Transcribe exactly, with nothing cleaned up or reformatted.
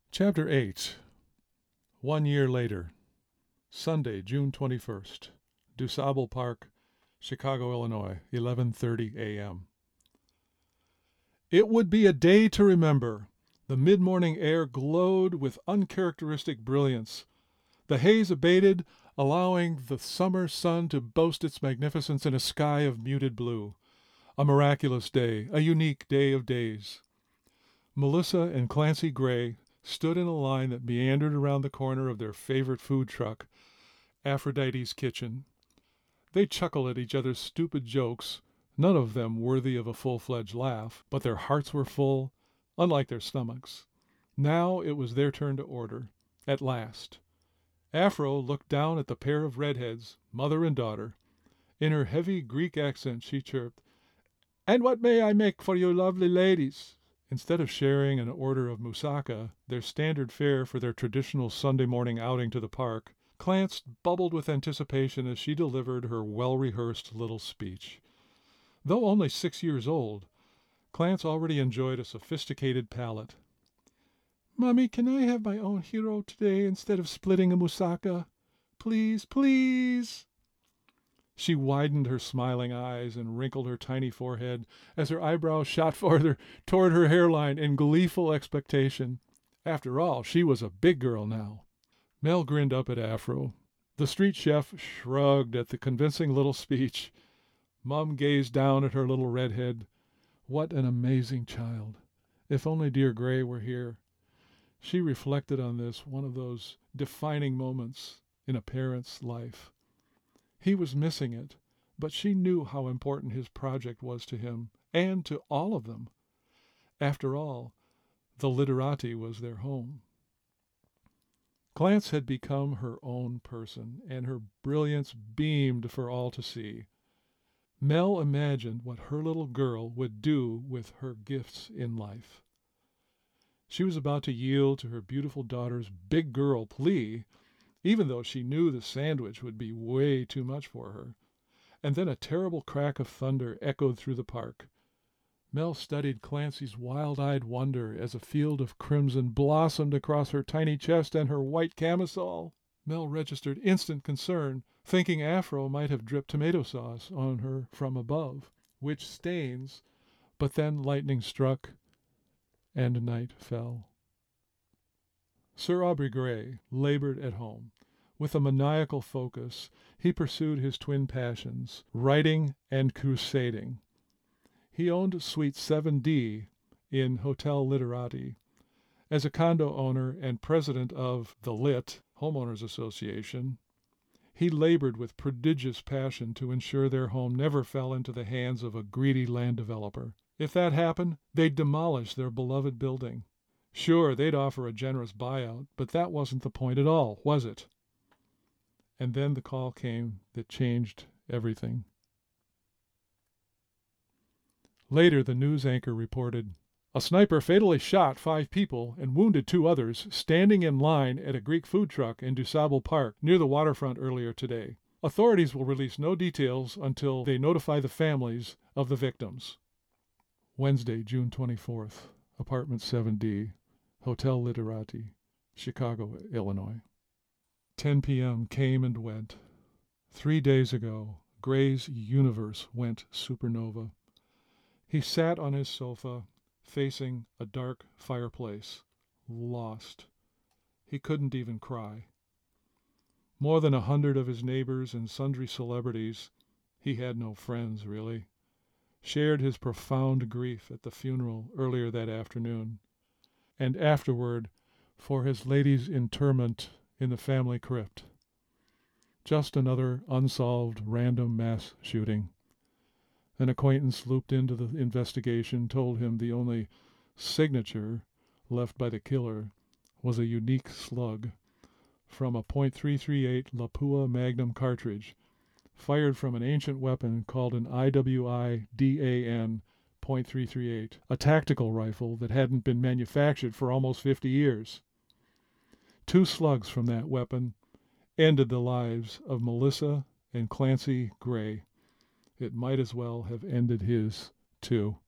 Chapter eight. One year later. Sunday, June twenty-first. DuSable Park, Chicago, Illinois, eleven thirty a m It would be a day to remember. The mid-morning air glowed with uncharacteristic brilliance. The haze abated, allowing the summer sun to boast its magnificence in a sky of muted blue. A miraculous day, a unique day of days. Melissa and Clancy Gray stood in a line that meandered around the corner of their favorite food truck, Aphrodite's Kitchen. They chuckled at each other's stupid jokes, none of them worthy of a full-fledged laugh, but their hearts were full, unlike their stomachs. Now it was their turn to order, at last. Afro looked down at the pair of redheads, mother and daughter. In her heavy Greek accent she chirped, "And what may I make for you lovely ladies?" Instead of sharing an order of moussaka, their standard fare for their traditional Sunday morning outing to the park, Clance bubbled with anticipation as she delivered her well-rehearsed little speech. Though only six years old, Clance already enjoyed a sophisticated palate. "Mommy, can I have my own hero today instead of splitting a moussaka? Please, please!" She widened her smiling eyes and wrinkled her tiny forehead as her eyebrows shot farther toward her hairline in gleeful expectation. After all, she was a big girl now. Mel grinned up at Afro. The street chef shrugged at the convincing little speech. Mum gazed down at her little redhead. What an amazing child. If only dear Gray were here. She reflected on this, one of those defining moments in a parent's life. He was missing it, but she knew how important his project was to him, and to all of them. After all, the literati was their home. Clance had become her own person, and her brilliance beamed for all to see. Mel imagined what her little girl would do with her gifts in life. She was about to yield to her beautiful daughter's big girl plea, even though she knew the sandwich would be way too much for her. And then a terrible crack of thunder echoed through the park. Mel studied Clancy's wild-eyed wonder as a field of crimson blossomed across her tiny chest and her white camisole. Mel registered instant concern, thinking Afro might have dripped tomato sauce on her from above, which stains, but then lightning struck, and night fell. Sir Aubrey Gray labored at home. With a maniacal focus, he pursued his twin passions, writing and crusading. He owned Suite seven D in Hotel Literati. As a condo owner and president of the Lit Homeowners Association, he labored with prodigious passion to ensure their home never fell into the hands of a greedy land developer. If that happened, they'd demolish their beloved building. Sure, they'd offer a generous buyout, but that wasn't the point at all, was it? And then the call came that changed everything. Later, the news anchor reported, "A sniper fatally shot five people and wounded two others standing in line at a Greek food truck in DuSable Park near the waterfront earlier today. Authorities will release no details until they notify the families of the victims." Wednesday, June twenty-fourth. Apartment seven D, Hotel Literati, Chicago, Illinois. ten p m came and went. Three days ago, Gray's universe went supernova. He sat on his sofa, facing a dark fireplace, lost. He couldn't even cry. More than a hundred of his neighbors and sundry celebrities, he had no friends, really, shared his profound grief at the funeral earlier that afternoon, and afterward for his lady's interment in the family crypt. Just another unsolved random mass shooting. An acquaintance looped into the investigation told him the only signature left by the killer was a unique slug from a point three three eight Lapua Magnum cartridge, fired from an ancient weapon called an I W I D A N point three three eight, a tactical rifle that hadn't been manufactured for almost fifty years. Two slugs from that weapon ended the lives of Melissa and Clancy Gray. It might as well have ended his, too.